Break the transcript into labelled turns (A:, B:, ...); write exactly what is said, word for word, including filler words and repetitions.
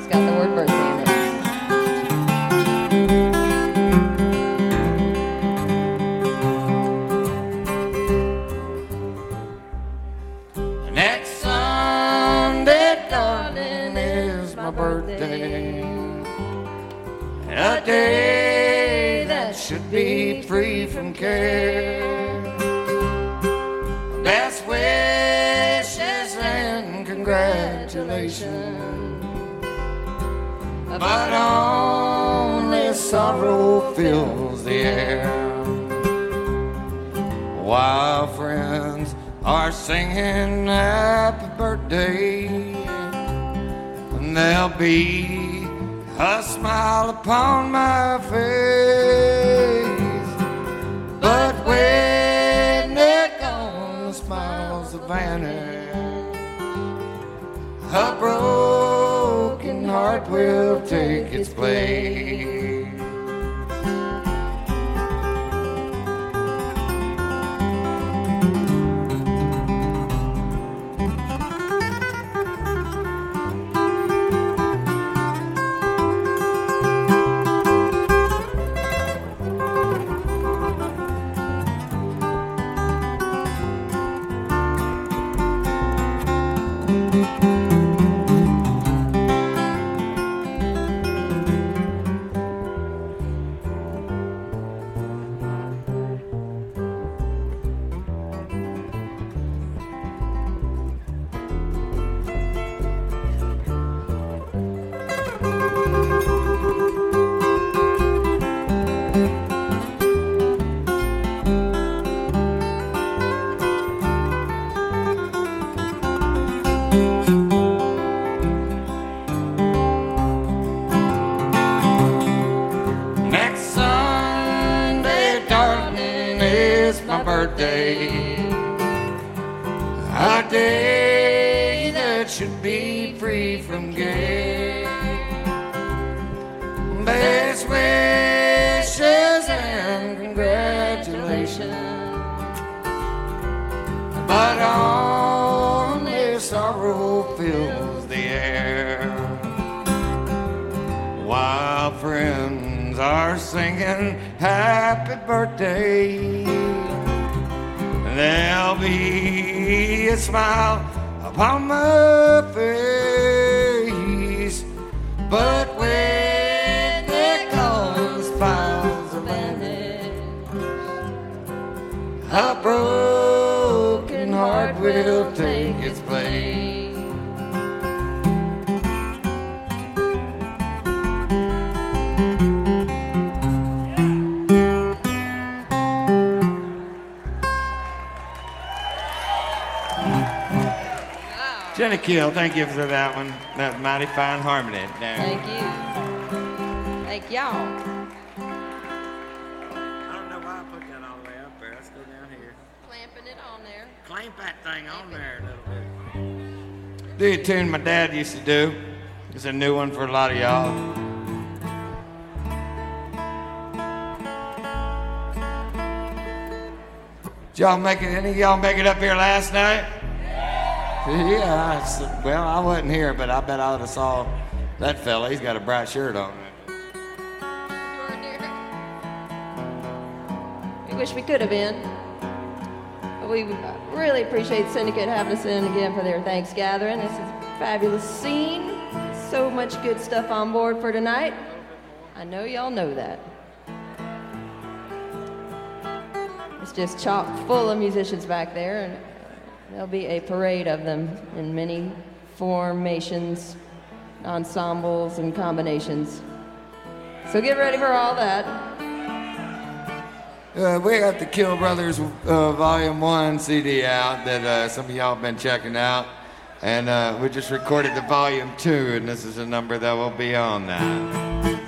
A: It's got the word birthday in it.
B: Next Sunday, darling, is my birthday. A day that should be free from care. Best wishes and congratulations, but only sorrow fills the air. While friends are singing happy birthday, and there'll be a smile upon my face, but when they're gone, the smiles will vanish. A broken heart will take its place. A day that should be free from care. Best wishes and congratulations, but only sorrow fills the air. While friends are singing happy birthday, there'll be a smile upon my face, but when they're gone, the smiles will vanish. A broken heart will take its place. Jenny Keel, thank you for that one. That mighty fine harmony there.
A: Thank you. Thank y'all.
B: I don't know why I put that all the way up there. Let's go down here.
A: Clamping it on there.
B: Clamp that thing on there a little bit. Do a tune my dad used to do. It's a new one for a lot of y'all. Did y'all make it? Any of y'all make it up here last night? Yeah, I, well, I wasn't here, but I bet I would have saw that fella. He's got a bright shirt on.
A: We wish we could have been. But we really appreciate Syndicate having us in again for their Thanks Gathering. This is a fabulous scene. So much good stuff on board for tonight. I know y'all know that. It's just chock full of musicians back there, and there'll be a parade of them in many formations, ensembles, and combinations. So get ready for all that.
B: Uh, we got the Kill Brothers uh, Volume one C D out that uh, some of y'all have been checking out. And uh, we just recorded the Volume two, and this is a number that will be on that.